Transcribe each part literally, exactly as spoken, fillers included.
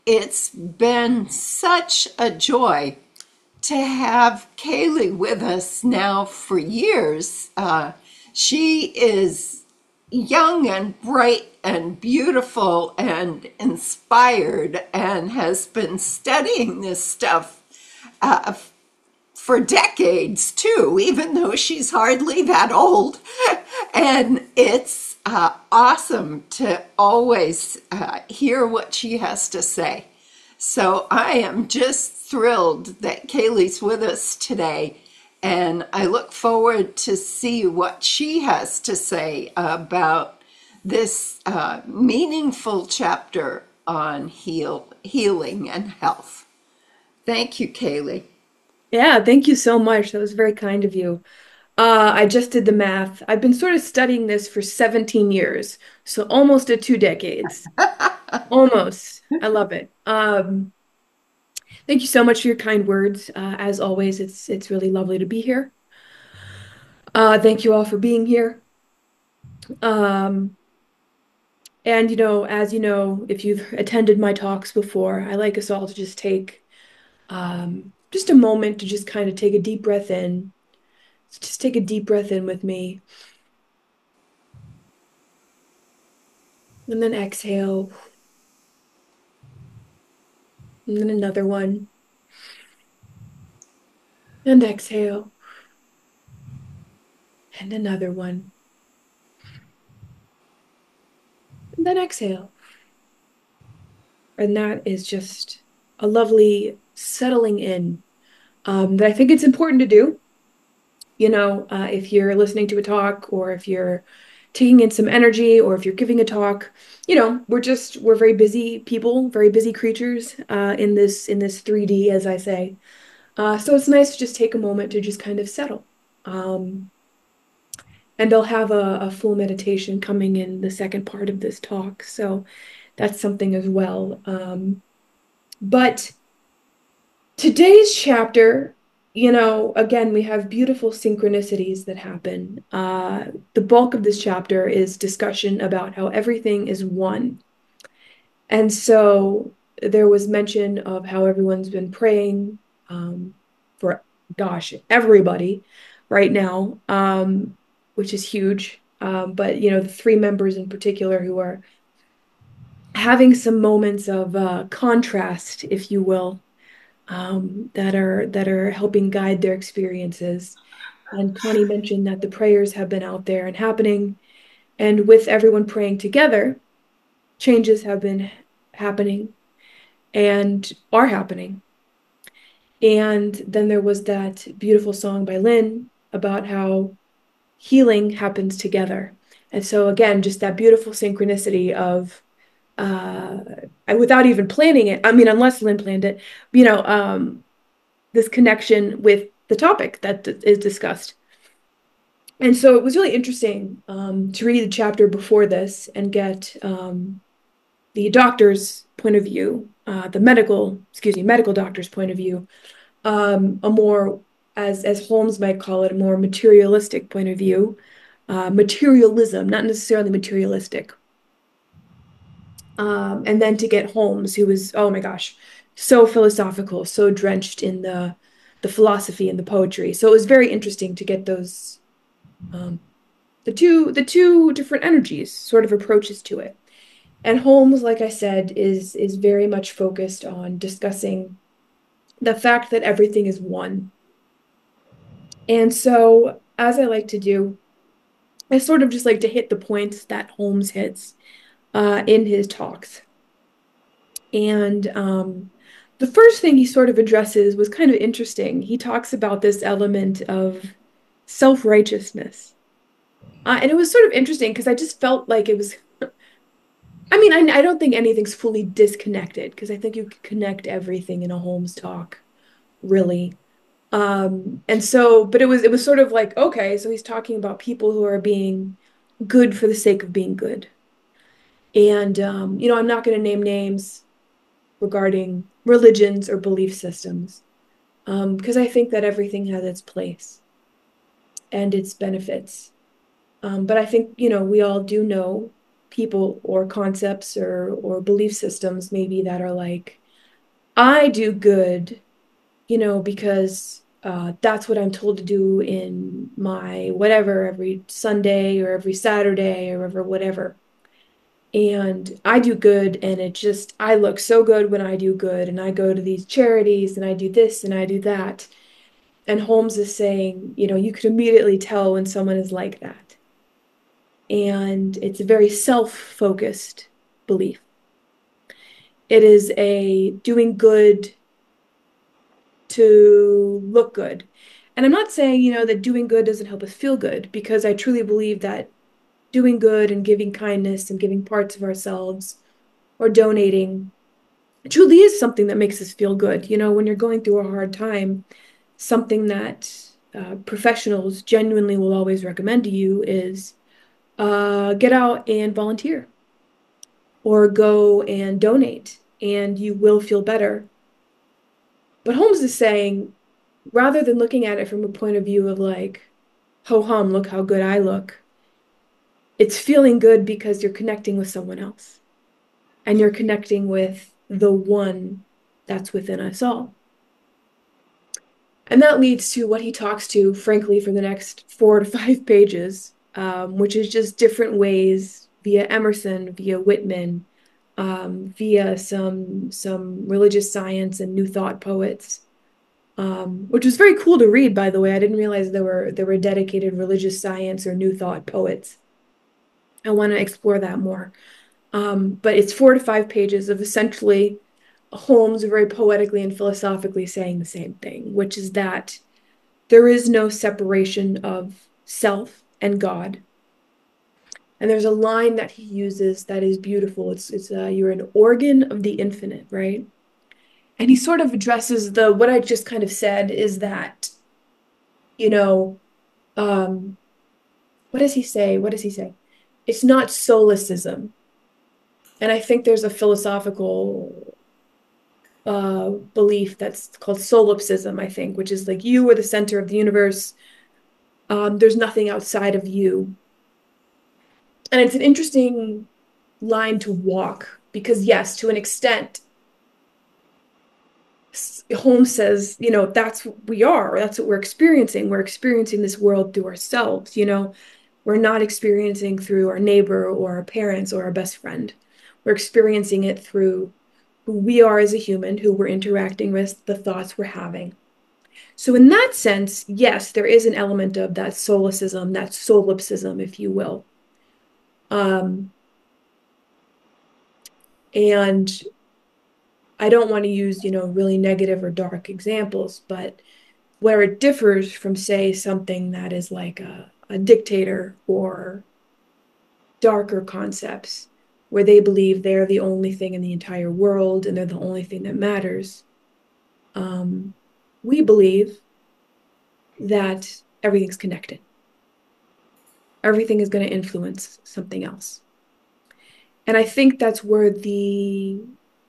It's been such a joy to have Kaylee with us now for years. Uh, she is young and bright and beautiful and inspired and has been studying this stuff uh, for decades too, even though she's hardly that old. And it's uh, awesome to always uh, hear what she has to say. So I am just thrilled that Kaylee's with us today, and I look forward to see what she has to say about this uh, meaningful chapter on heal, healing and health. Thank you, Kaylee. Yeah, thank you so much. That was very kind of you. Uh, I just did the math. I've been sort of studying this for seventeen years, so almost at two decades. Almost. I love it. Um, thank you so much for your kind words. Uh, as always, it's it's really lovely to be here. Uh, thank you all for being here. Um, and you know, as you know, if you've attended my talks before, I like us all to just take um, just a moment to just kind of take a deep breath in. Just take a deep breath in with me, and then exhale, and then another one. And exhale. And another one. And then exhale. And that is just a lovely settling in um, that I think it's important to do. You know, uh, if you're listening to a talk or if you're taking in some energy or if you're giving a talk, you know, we're just, we're very busy people, very busy creatures uh, in this, in this three D, as I say. Uh, so it's nice to just take a moment to just kind of settle. Um, and they'll have a, a full meditation coming in the second part of this talk. So that's something as well. Um, but today's chapter, you know, again, we have beautiful synchronicities that happen. Uh, the bulk of this chapter is discussion about how everything is one. And so there was mention of how everyone's been praying um, for, gosh, everybody right now, um, which is huge. Um, but, you know, the three members in particular who are having some moments of uh, contrast, if you will, um, that are that are helping guide their experiences. And Connie mentioned that the prayers have been out there and happening, and with everyone praying together, changes have been happening and are happening. And then there was that beautiful song by Lynn about how healing happens together. And so again, just that beautiful synchronicity of uh without even planning it. I mean, unless Lynn planned it, you know, um, this connection with the topic that is discussed. And so it was really interesting um, to read the chapter before this and get um, the doctor's point of view, uh, the medical, excuse me, medical doctor's point of view, um, a more, as as Holmes might call it, a more materialistic point of view, uh, materialism, not necessarily materialistic. Um, and then to get Holmes, who was, oh my gosh, so philosophical, so drenched in the the philosophy and the poetry. So it was very interesting to get those um, the two the two different energies, sort of approaches to it. And Holmes, like I said, is is very much focused on discussing the fact that everything is one. And so, as I like to do, I sort of just like to hit the points that Holmes hits uh, in his talks. And um, the first thing he sort of addresses was kind of interesting. He talks about this element of self-righteousness. Uh, and it was sort of interesting because I just felt like it was, I mean, I, I don't think anything's fully disconnected because I think you can connect everything in a Holmes talk, really. Um, and so, but it was it was sort of like, okay, so he's talking about people who are being good for the sake of being good. And um, you know, I'm not going to name names regarding religions or belief systems, um, because I think that everything has its place and its benefits. Um, but I think, you know, we all do know. people or concepts or or belief systems maybe that are like, I do good, you know, because uh, that's what I'm told to do in my whatever every Sunday or every Saturday or ever whatever. And I do good, and it just, I look so good when I do good, and I go to these charities and I do this and I do that. And Holmes is saying, you know, you could immediately tell when someone is like that. And it's a very self-focused belief. It is a doing good to look good. And I'm not saying, you know, that doing good doesn't help us feel good, because I truly believe that doing good and giving kindness and giving parts of ourselves or donating truly is something that makes us feel good. You know, when you're going through a hard time, something that uh, professionals genuinely will always recommend to you is uh, get out and volunteer or go and donate, and you will feel better. But Holmes is saying, rather than looking at it from a point of view of like, ho hum, look how good I look, it's feeling good because you're connecting with someone else and you're connecting with the one that's within us all. And that leads to what he talks to, frankly, for the next four to five pages, um, which is just different ways via Emerson, via Whitman, um, via some some religious science and New Thought poets, um, which was very cool to read, by the way. I didn't realize there were there were dedicated religious science or New Thought poets. I want to explore that more. Um, but it's four to five pages of essentially Holmes very poetically and philosophically saying the same thing, which is that there is no separation of self and God. And there's a line that he uses that is beautiful. It's it's uh, you're an organ of the infinite, right? And he sort of addresses the what I just kind of said is that, you know, um, what does he say? What does he say? It's not solicism. And I think there's a philosophical uh, belief that's called solipsism, I think, which is like you are the center of the universe. Um, there's nothing outside of you. And it's an interesting line to walk because, yes, to an extent, Holmes says, you know, that's what we are. That's what we're experiencing. We're experiencing this world through ourselves. You know, we're not experiencing through our neighbor or our parents or our best friend. We're experiencing it through who we are as a human, who we're interacting with, the thoughts we're having. So, in that sense, yes, there is an element of that solicism, that solipsism, if you will. Um, and I don't want to use, you know, really negative or dark examples, but where it differs from, say, something that is like a, a dictator or darker concepts, where they believe they're the only thing in the entire world and they're the only thing that matters. Um, we believe that everything's connected. Everything is going to influence something else. And I think that's where the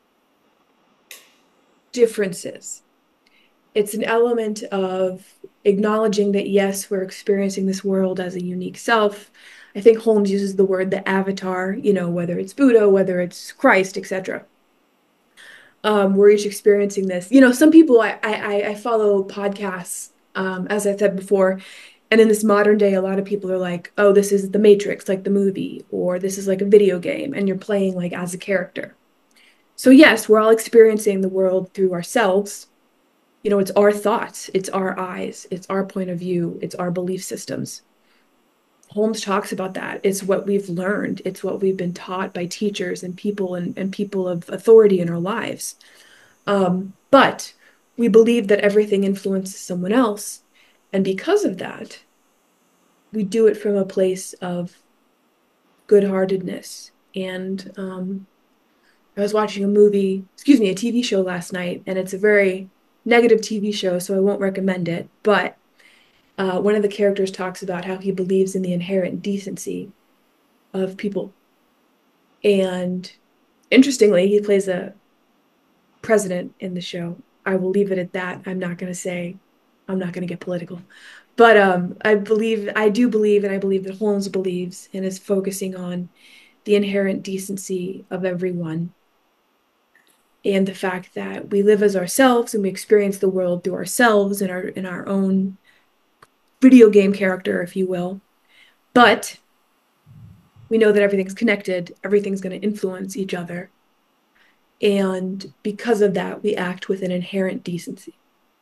difference is. It's an element of acknowledging that, yes, we're experiencing this world as a unique self. I think Holmes uses the word the avatar, you know, whether it's Buddha, whether it's Christ, et cetera. Um, we're each experiencing this. You know, some people I I, I follow podcasts, um, as I said before, and in this modern day, a lot of people are like, "Oh, this is the Matrix, like the movie, or this is like a video game, and you're playing like as a character." So yes, we're all experiencing the world through ourselves. You know, it's our thoughts, it's our eyes, it's our point of view, it's our belief systems. Holmes talks about that. It's what we've learned. It's what we've been taught by teachers and people and, and people of authority in our lives. Um, but we believe that everything influences someone else. And because of that, we do it from a place of good-heartedness. And um, I was watching a movie, excuse me, a T V show last night, and it's a very negative T V show, so I won't recommend it. But uh, one of the characters talks about how he believes in the inherent decency of people. And interestingly, he plays a president in the show. I will leave it at that. I'm not going to say, I'm not going to get political. But um, I believe, I do believe, and I believe that Holmes believes and is focusing on the inherent decency of everyone, and the fact that we live as ourselves and we experience the world through ourselves in our in our own video game character, if you will. But we know that everything's connected, everything's going to influence each other. And because of that, we act with an inherent decency.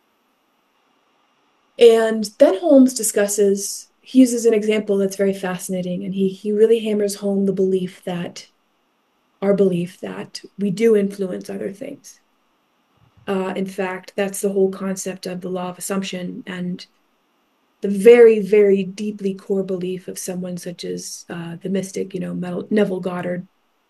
And then Holmes discusses, he uses an example that's very fascinating, and he he really hammers home the belief that our belief that we do influence other things. Uh, in fact, that's the whole concept of the law of assumption and the very, very deeply core belief of someone such as uh, the mystic, you know, Neville Goddard,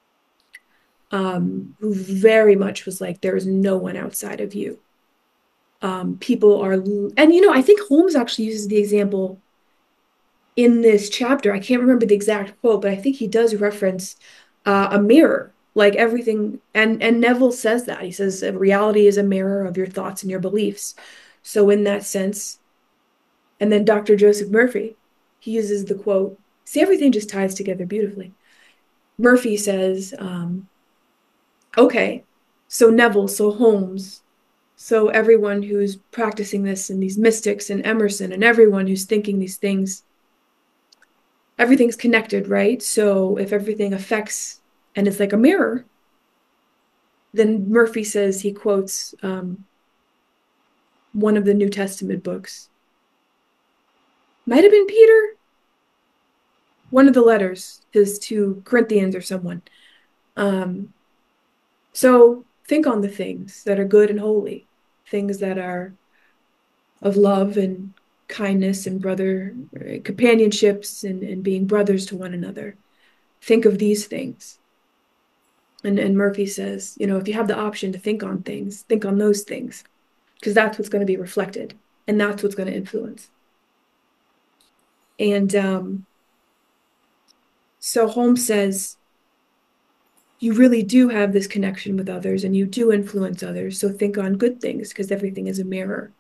um, who very much was like, there is no one outside of you. Um, people are, and you know, I think Holmes actually uses the example in this chapter. I can't remember the exact quote, but I think he does reference uh, a mirror, like everything. And and Neville says that. He says reality is a mirror of your thoughts and your beliefs. So in that sense, and then Doctor Joseph Murphy, he uses the quote. See, everything just ties together beautifully. Murphy says, um, okay, so Neville, so Holmes, so everyone who's practicing this and these mystics and Emerson and everyone who's thinking these things, everything's connected, right? So if everything affects and it's like a mirror, then Murphy says, he quotes um, one of the New Testament books. Might have been Peter. One of the letters is to Corinthians or someone. Um, so think on the things that are good and holy, things that are of love and kindness and brother companionships and, and being brothers to one another. Think of these things. And, and Murphy says, you know, if you have the option to think on things, think on those things, because that's what's going to be reflected and that's what's going to influence. And um, so Holmes says, you really do have this connection with others and you do influence others. So think on good things because everything is a mirror.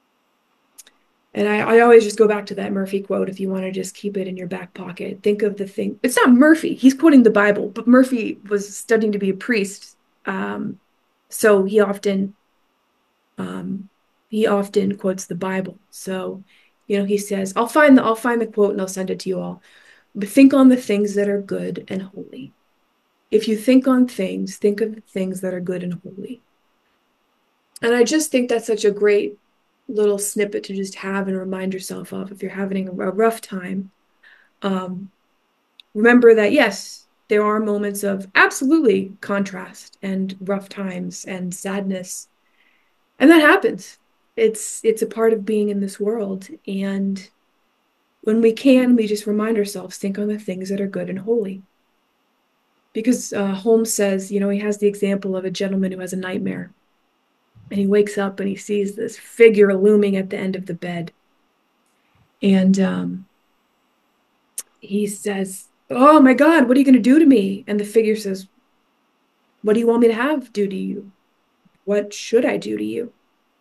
And I, I always just go back to that Murphy quote if you want to just keep it in your back pocket. Think of the thing. It's not Murphy. He's quoting the Bible, but Murphy was studying to be a priest. Um, so he often um, he often quotes the Bible. So, you know, he says, I'll find the I'll find the quote and I'll send it to you all. But think on the things that are good and holy. If you think on things, think of the things that are good and holy. And I just think that's such a great little snippet to just have and remind yourself of if you're having a rough time. Um, remember that, yes, there are moments of absolutely contrast and rough times and sadness. And that happens. It's it's a part of being in this world. And when we can, we just remind ourselves, think on the things that are good and holy. Because uh, Holmes says, you know, he has the example of a gentleman who has a nightmare. And he wakes up and he sees this figure looming at the end of the bed. And um, he says, oh my God, what are you going to do to me? And the figure says, what do you want me to have do to you? What should I do to you?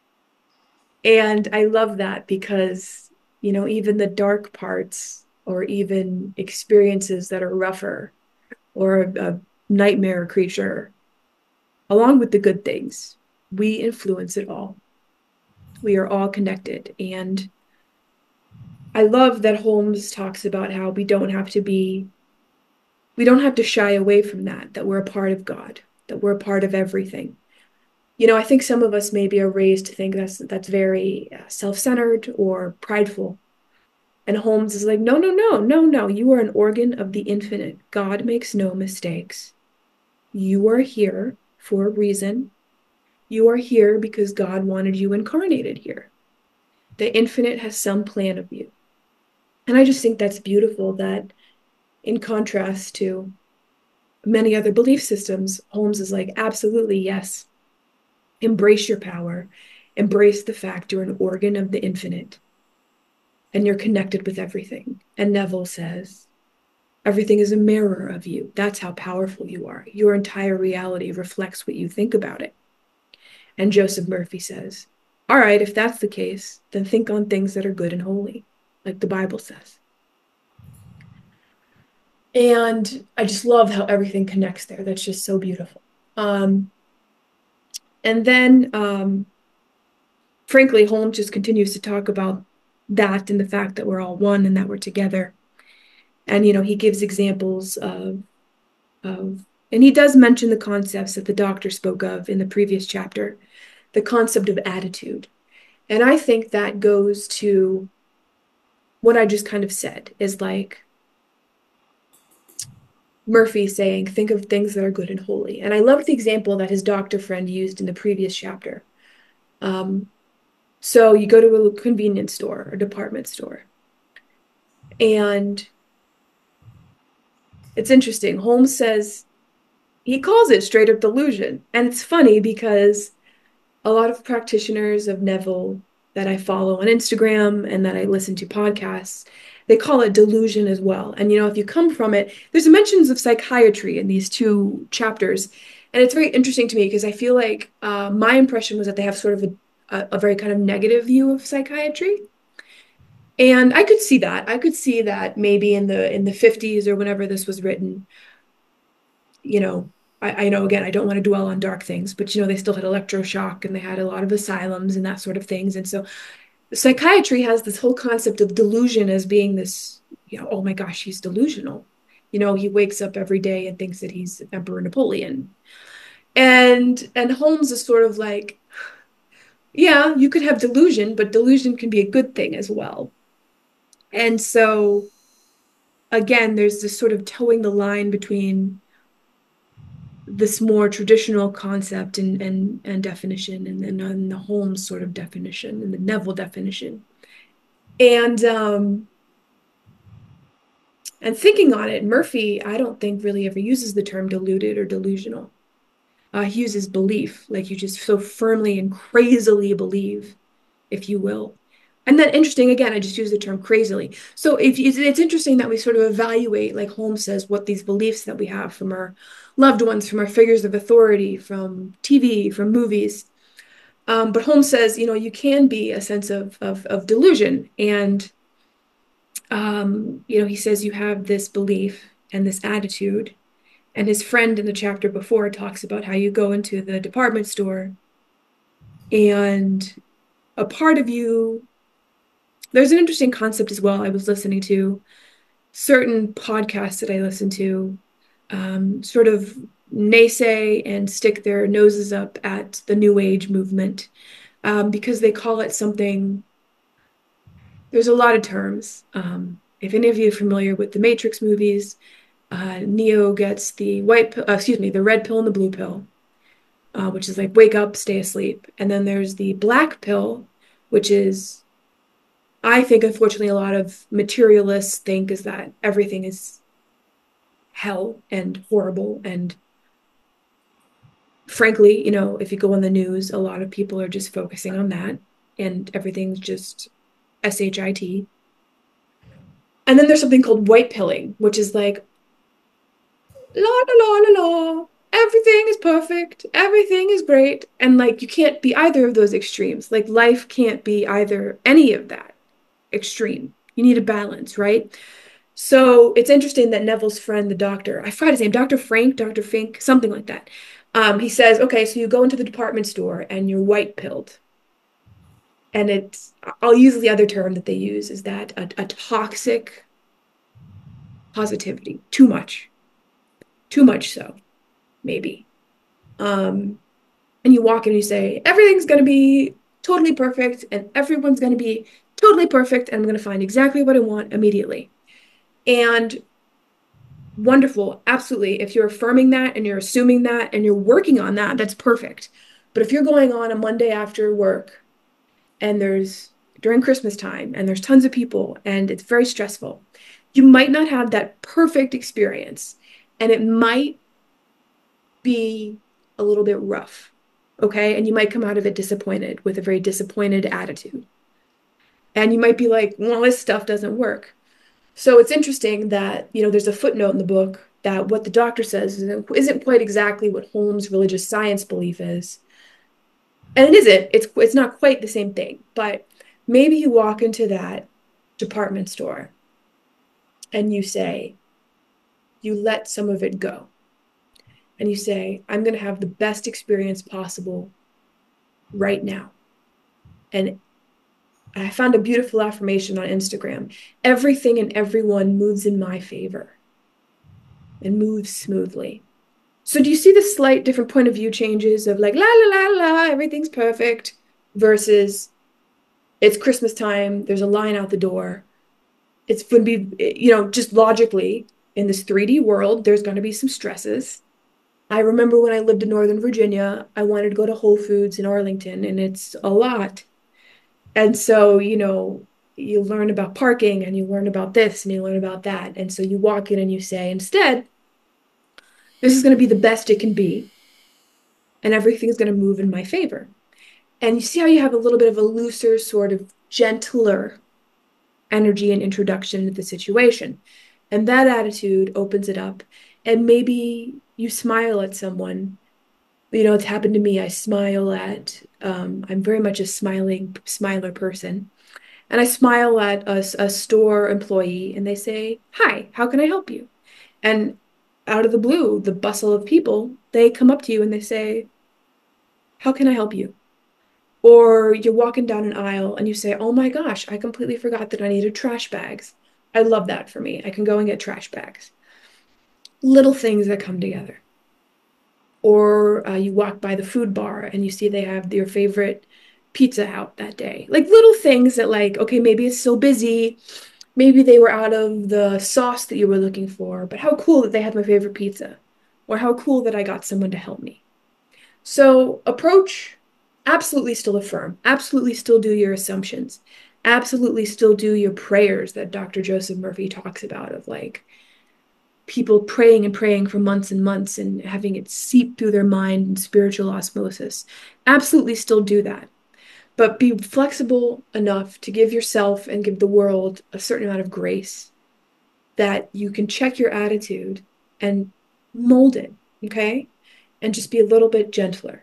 And I love that because, you know, even the dark parts or even experiences that are rougher or a, a nightmare creature, along with the good things, we influence it all. We are all connected. And I love that Holmes talks about how we don't have to be, we don't have to shy away from that, that we're a part of God, that we're a part of everything. You know, I think some of us maybe are raised to think that's that's very uh, self-centered or prideful. And Holmes is like, no, no, no, no, no. You are an organ of the infinite. God makes no mistakes. You are here for a reason. You are here because God wanted you incarnated here. The infinite has some plan of you. And I just think that's beautiful that in contrast to many other belief systems, Holmes is like, absolutely, yes. Embrace your power. Embrace the fact you're an organ of the infinite and you're connected with everything. And Neville says, everything is a mirror of you. That's how powerful you are. Your entire reality reflects what you think about it. And Joseph Murphy says, all right, if that's the case, then think on things that are good and holy, like the Bible says. And I just love how everything connects there. That's just so beautiful. Um, and then, um, frankly, Holmes just continues to talk about that and the fact that we're all one and that we're together. And, you know, he gives examples of, of, and he does mention the concepts that the doctor spoke of in the previous chapter, the concept of attitude. And I think that goes to what I just kind of said is like Murphy saying, think of things that are good and holy. And I loved the example that his doctor friend used in the previous chapter. Um, so you go to a convenience store or department store, and it's interesting. Holmes says he calls it straight up delusion. And it's funny because a lot of practitioners of Neville that I follow on Instagram and that I listen to podcasts, they call it delusion as well. And you know, if you come from it, there's mentions of psychiatry in these two chapters. And it's very interesting to me because I feel like uh, my impression was that they have sort of a, a, a very kind of negative view of psychiatry. And I could see that. I could see that maybe in the in the fifties or whenever this was written, you know, I, I know again, I don't want to dwell on dark things, but you know, they still had electroshock and they had a lot of asylums and that sort of things. And so psychiatry has this whole concept of delusion as being this, you know, oh my gosh, he's delusional. You know, he wakes up every day and thinks that he's Emperor Napoleon. And and Holmes is sort of like, yeah, you could have delusion, but delusion can be a good thing as well. And so again, there's this sort of towing the line between this more traditional concept and and, and definition and, and, and the Holmes sort of definition and the Neville definition. And um and thinking on it, Murphy, I don't think really ever uses the term deluded or delusional. Uh, he uses belief, like you just so firmly and crazily believe, if you will. And then interesting, again, I just use the term crazily. So if it's interesting that we sort of evaluate, like Holmes says, what these beliefs that we have from our loved ones, from our figures of authority, from T V, from movies. Um, but Holmes says, you know, you can be a sense of of, of delusion. And um, you know, he says you have this belief and this attitude. And his friend in the chapter before talks about how you go into the department store and a part of you, there's an interesting concept as well. I was listening to certain podcasts that I listen to, um, sort of naysay and stick their noses up at the New Age movement, um, because they call it something. There's a lot of terms. Um, if any of you are familiar with the Matrix movies, uh, Neo gets the white, pill, uh, excuse me, the red pill and the blue pill, uh, which is like wake up, stay asleep. And then there's the black pill, which is, I think, unfortunately, a lot of materialists think is that everything is hell and horrible. And frankly, you know, if you go on the news, a lot of people are just focusing on that and everything's just S H I T. And then there's something called white pilling, which is like, la la la la la, everything is perfect, everything is great. And like, you can't be either of those extremes. Like, life can't be either any of that extreme. You need a balance, right? So it's interesting that Neville's friend, the doctor, I forgot his name, Doctor Frank, Doctor Fink, something like that. Um, he says, okay, so you go into the department store and you're white pilled. And it's, I'll use the other term that they use is that a, a toxic positivity, too much, too much so, maybe. Um, and you walk in and you say, everything's going to be totally perfect and everyone's going to be totally perfect and I'm going to find exactly what I want immediately. And wonderful, absolutely. If you're affirming that and you're assuming that and you're working on that, that's perfect. But if you're going on a Monday after work and there's during Christmas time and there's tons of people and it's very stressful, you might not have that perfect experience and it might be a little bit rough, okay? And you might come out of it disappointed with a very disappointed attitude. And you might be like, well, this stuff doesn't work. So it's interesting that, you know, there's a footnote in the book that what the doctor says isn't, isn't quite exactly what Holmes' religious science belief is. And it isn't. It's it's not quite the same thing. But maybe you walk into that department store and you say, you let some of it go and you say, I'm going to have the best experience possible right now. And I found a beautiful affirmation on Instagram. Everything and everyone moves in my favor and moves smoothly. So do you see the slight different point of view changes of like, la, la, la, la, everything's perfect versus it's Christmas time, there's a line out the door. It's going to be, you know, just logically in this three D world, there's going to be some stresses. I remember when I lived in Northern Virginia, I wanted to go to Whole Foods in Arlington, and it's a lot. And so, you know, you learn about parking and you learn about this and you learn about that. And so you walk in and you say, instead, this is going to be the best it can be, and everything's going to move in my favor. And you see how you have a little bit of a looser, sort of gentler energy and introduction into the situation. And that attitude opens it up. And maybe you smile at someone. You know, it's happened to me. I smile at, um, I'm very much a smiling, smiler person. And I smile at a, a store employee and they say, hi, how can I help you? And out of the blue, the bustle of people, they come up to you and they say, how can I help you? Or you're walking down an aisle and you say, oh my gosh, I completely forgot that I needed trash bags. I love that for me. I can go and get trash bags. Little things that come together. Or uh, you walk by the food bar and you see they have your favorite pizza out that day. Like little things that like, okay, maybe it's so busy. Maybe they were out of the sauce that you were looking for, but how cool that they had my favorite pizza. Or how cool that I got someone to help me. So approach, absolutely still affirm, absolutely still do your assumptions, absolutely still do your prayers that Doctor Joseph Murphy talks about of like people praying and praying for months and months and having it seep through their mind and spiritual osmosis. Absolutely still do that. But be flexible enough to give yourself and give the world a certain amount of grace that you can check your attitude and mold it, okay? And just be a little bit gentler.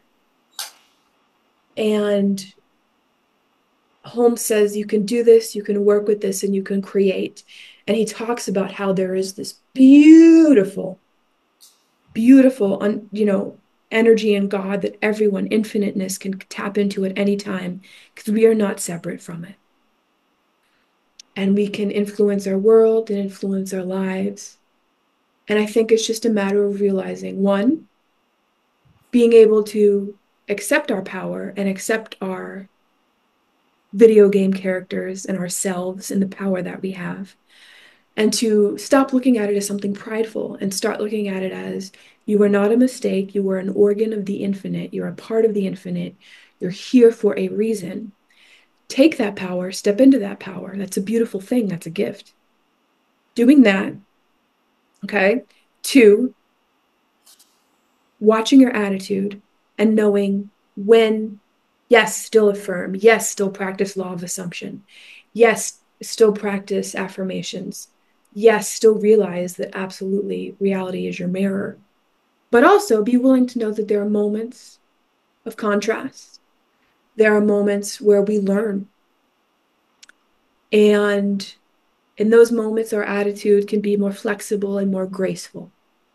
And Holmes says you can do this, you can work with this, and you can create. And he talks about how there is this beautiful, beautiful, you know, energy in God that everyone, infiniteness, can tap into at any time because we are not separate from it. And we can influence our world and influence our lives. And I think it's just a matter of realizing, one, being able to accept our power and accept our video game characters and ourselves and the power that we have. And to stop looking at it as something prideful and start looking at it as you are not a mistake. You are an organ of the infinite. You're a part of the infinite. You're here for a reason. Take that power, step into that power. That's a beautiful thing. That's a gift. Doing that, okay? Two, watching your attitude and knowing when, yes, still affirm. Yes, still practice law of assumption. Yes, still practice affirmations. Yes, still realize that absolutely reality is your mirror. But also be willing to know that there are moments of contrast. There are moments where we learn. And in those moments, our attitude can be more flexible and more graceful.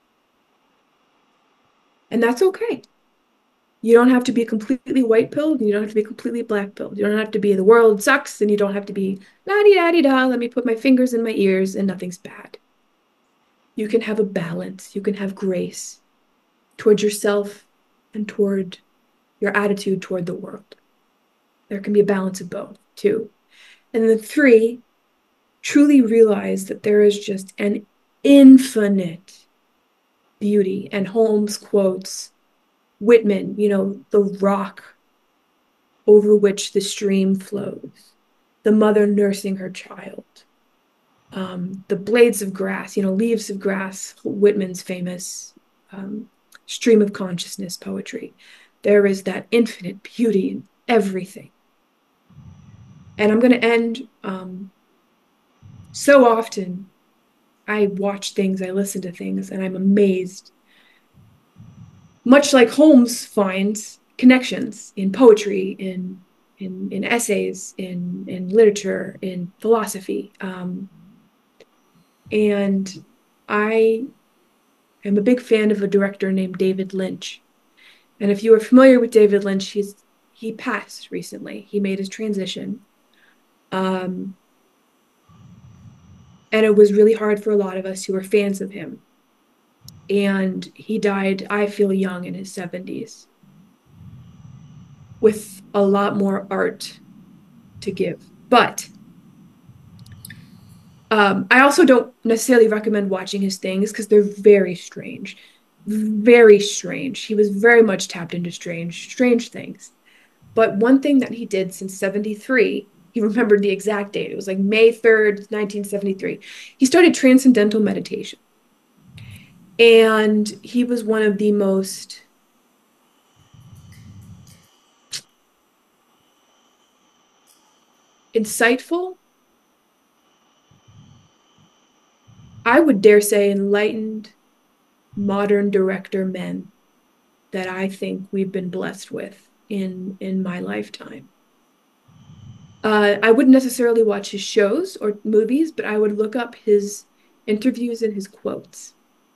And that's okay. You don't have to be completely white-pilled, and you don't have to be completely black-pilled. You don't have to be the world sucks, and you don't have to be la-di-da-di-da, let me put my fingers in my ears, and nothing's bad. You can have a balance. You can have grace towards yourself and toward your attitude toward the world. There can be a balance of both, too. And then three, truly realize that there is just an infinite beauty. And Holmes quotes Whitman, you know, the rock over which the stream flows, the mother nursing her child, um, the blades of grass, you know, leaves of grass, Whitman's famous um, stream of consciousness poetry. There is that infinite beauty in everything. And I'm going to end, um, so often I watch things, I listen to things, and I'm amazed. Much like Holmes finds connections in poetry, in in, in essays, in, in literature, in philosophy. Um, and I I'm a big fan of a director named David Lynch. And if you are familiar with David Lynch, he's he passed recently. He made his transition. Um, and it was really hard for a lot of us who were fans of him. And he died, I feel, young in his seventies with a lot more art to give. But um, I also don't necessarily recommend watching his things because they're very strange. Very strange. He was very much tapped into strange, strange things. But one thing that he did since seventy-three, he remembered the exact date. It was like May third, nineteen seventy-three. He started transcendental meditation. And he was one of the most insightful, I would dare say enlightened modern director men that I think we've been blessed with in in my lifetime. Uh, I wouldn't necessarily watch his shows or movies, but I would look up his interviews and his quotes.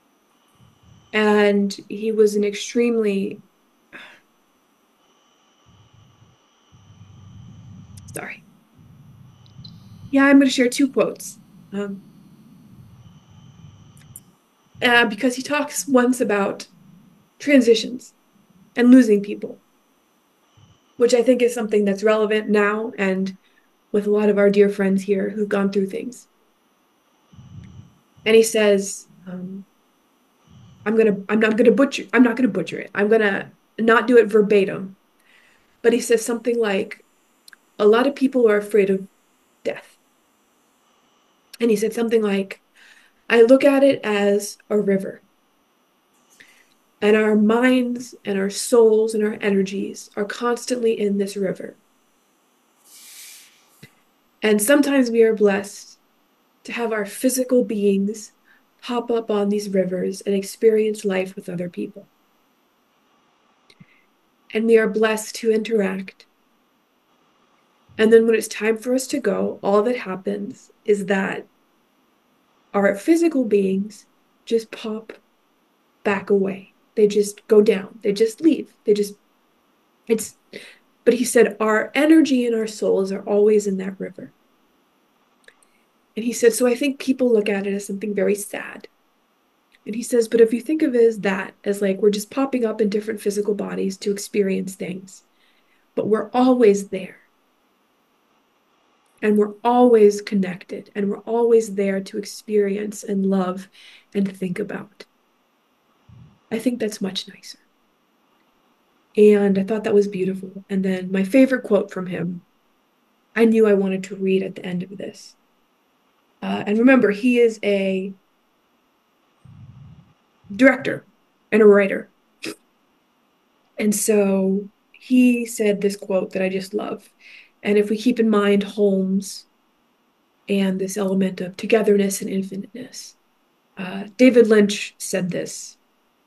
And he was an extremely, sorry. Yeah, I'm going to share two quotes. Um, uh, because he talks once about transitions and losing people, which I think is something that's relevant now and with a lot of our dear friends here who've gone through things. And he says, um, I'm gonna, I'm not gonna butcher, I'm not gonna butcher it. I'm gonna not do it verbatim. But he says something like, a lot of people are afraid of death. And he said something like, I look at it as a river. And our minds and our souls and our energies are constantly in this river. And sometimes we are blessed to have our physical beings pop up on these rivers and experience life with other people. And we are blessed to interact. And then when it's time for us to go, all that happens is that our physical beings just pop back away. They just go down. They just leave. They just, it's, but he said, our energy and our souls are always in that river. And he said, so I think people look at it as something very sad. And he says, but if you think of it as that, as like we're just popping up in different physical bodies to experience things, but we're always there. And we're always connected, and we're always there to experience and love and think about. I think that's much nicer. And I thought that was beautiful. And then my favorite quote from him, I knew I wanted to read at the end of this. Uh, and remember, he is a director and a writer. And so he said this quote that I just love. And if we keep in mind Holmes and this element of togetherness and infiniteness, uh, David Lynch said this.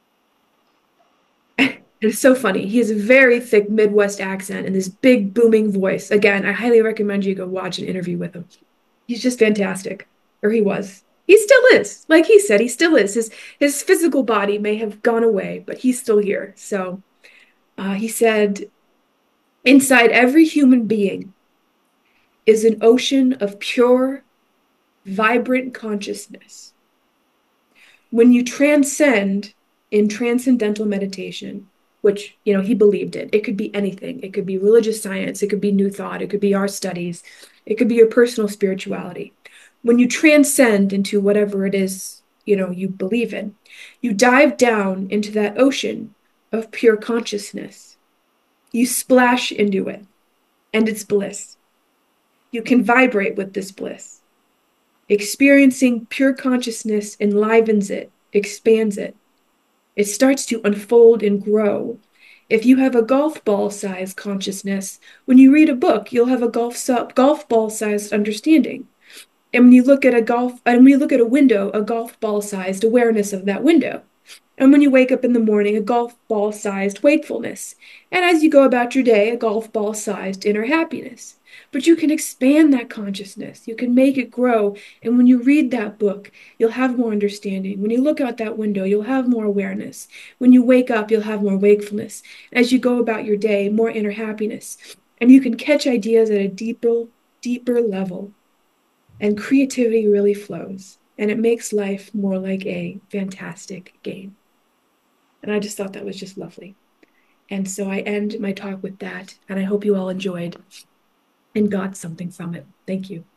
It's so funny. He has a very thick Midwest accent and this big booming voice. Again, I highly recommend you go watch an interview with him. He's just fantastic. Or he was. He still is. Like he said, he still is. His his physical body may have gone away, but he's still here. So uh, he said, inside every human being is an ocean of pure, vibrant consciousness. When you transcend in transcendental meditation, which, you know, he believed it. It could be anything. It could be religious science. It could be new thought. It could be our studies. It could be your personal spirituality. When you transcend into whatever it is, you know, you believe in, you dive down into that ocean of pure consciousness. You splash into it, and it's bliss. You can vibrate with this bliss. Experiencing pure consciousness enlivens it, expands it. It starts to unfold and grow. If you have a golf ball sized consciousness, when you read a book, you'll have a golf golf ball sized understanding. And when you look at a golf, and when you look at a window, a golf ball sized awareness of that window. And when you wake up in the morning, a golf ball sized wakefulness. And as you go about your day, a golf ball sized inner happiness. But you can expand that consciousness. You can make it grow. And when you read that book, you'll have more understanding. When you look out that window, you'll have more awareness. When you wake up, you'll have more wakefulness. As you go about your day, more inner happiness. And you can catch ideas at a deeper, deeper level. And creativity really flows. And it makes life more like a fantastic game. And I just thought that was just lovely. And so I end my talk with that. And I hope you all enjoyed and got something from it. Thank you.